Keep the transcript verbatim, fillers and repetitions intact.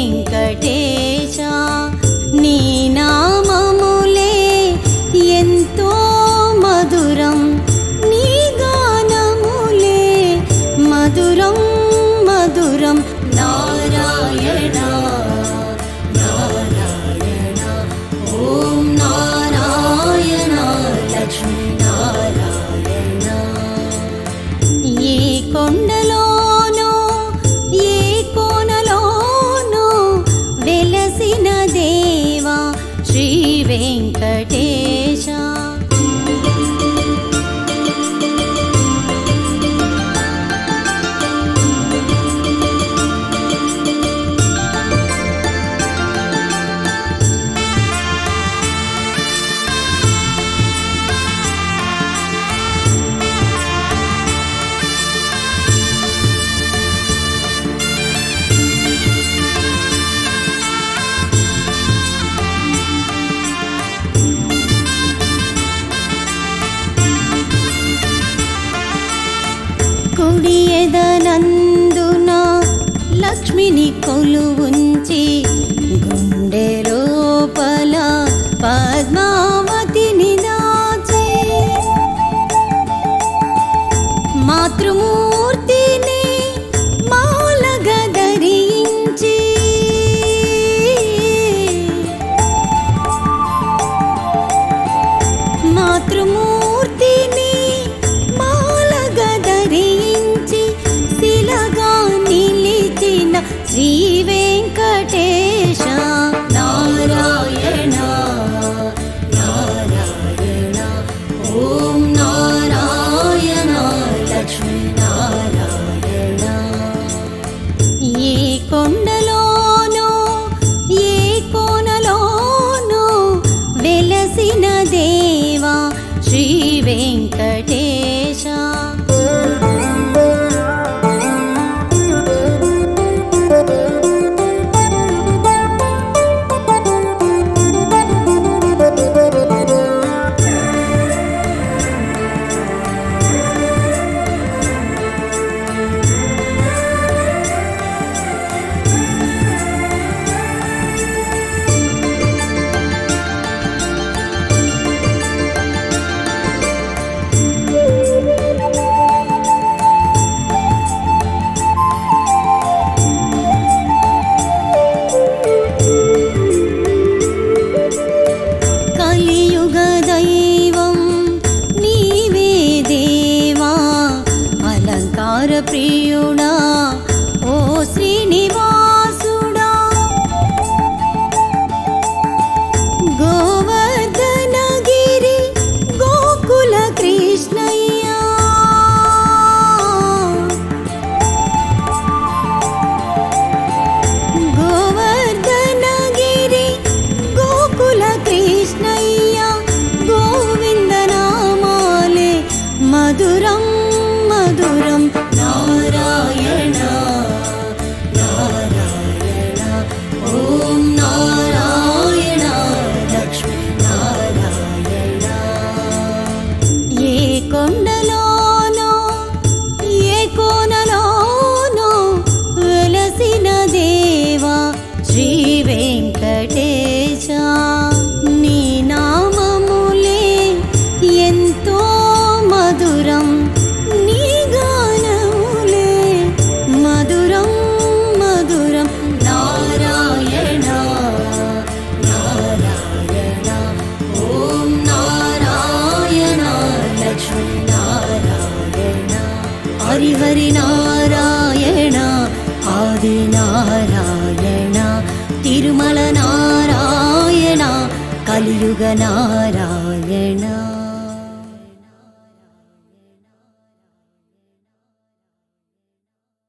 వెంకటేశ నీ నామములే ఎంతో మధురం నీ గానములే మధురం మధురం నారాయణ నారాయణ ఓం నారాయణ లక్ష్మీ నారాయణ ఏ కొండలోనో ఏ కోనలోనో వెలసిన దేవా శ్రీ వెంకటేశ కుడి ఎదనందున లక్ష్మిని కొలువుంచి గుండె లోపల పద్మావతిని దాచి మాతృమూర్తిని మాలగా ధరించి మాతృమూర్తిని మాలగా ధరించి శిలగా నిలిచిన శ్రీ వెంకటేశ నారాయణ నారాయణ ఓం నారాయణ లక్ష్మీ నారాయణ ఏ కొండలోనో ఏ కోనలోనో వెలసిన దేవా శ్రీ వెంకటేశ కలియుగ దైవం నీవే దేవా అలంకార ప్రియుడా ఓ శ్రీనివాసుడా గోవర్ధనగిరి గోకుల కృష్ణయ్య గోవర్ధనగిరి గోకుల కృష్ణయ్య గోవింద నామాలే మధురం మధురం నారాయణ నారాయణ ఓం నారాయణ లక్ష్మీ నారాయణ ఏ కొండలోనో ఏ కోనలోనో వెలసిన దేవా శ్రీ వెంకటేశ నీ నామములే ఎంతో మధురం నీ గానములే మధురం మధురం నారాయణ నారాయణ ఓం నారాయణ లక్ష్మీ నారాయణ హరి హరి నారాయణ ఆది నారాయణ తిరుమల నారాయణ కలియుగ నారాయణ